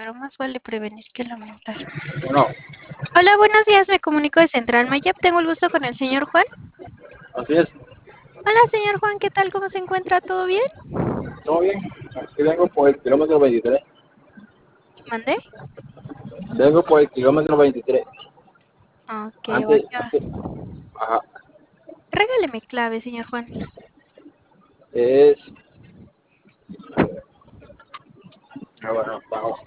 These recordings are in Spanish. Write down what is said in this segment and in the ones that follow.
pero más vale prevenir que lamentar. Bueno, Hola, buenos días, me comunico de Central Mayap. Tengo el gusto con el señor Juan. así es, Hola, señor Juan, ¿qué tal? ¿Cómo se encuentra? ¿Todo bien? todo bien. Aquí vengo por el kilómetro 23. ¿Mandé? Vengo por el kilómetro 23. Ok, Antes, vaya. antes, ajá, Regáleme clave, señor Juan. es, bueno, vamos.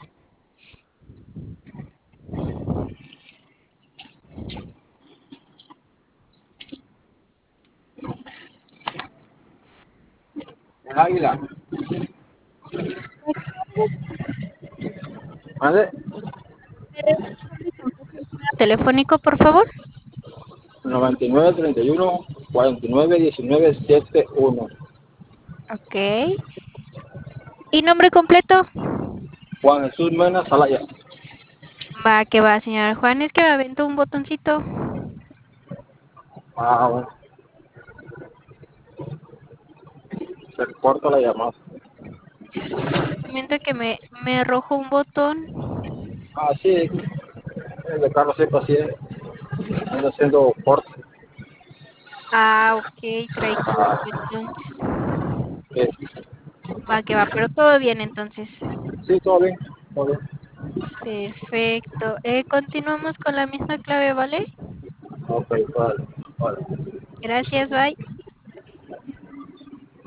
El águila, ¿vale? ¿Me regala el nombre completo y número telefónico, por favor? 99 31 49 19 71. Ok. ¿Y nombre completo? Juan Jesús Mena Salaya. Va, que va, señor Juan. Es que me aventó un botoncito. Ah, bueno, se corta la llamada. Comento que me arrojó un botón. Ah, sí, el de Carlos siempre así es, anda haciendo corte. Ah, ok, trae culpa entonces. Eh, Va, que va, pero todo bien entonces. sí, todo bien, todo bien. Perfecto. Continuamos con la misma clave, ¿vale? Ok, vale, vale. Gracias, bye.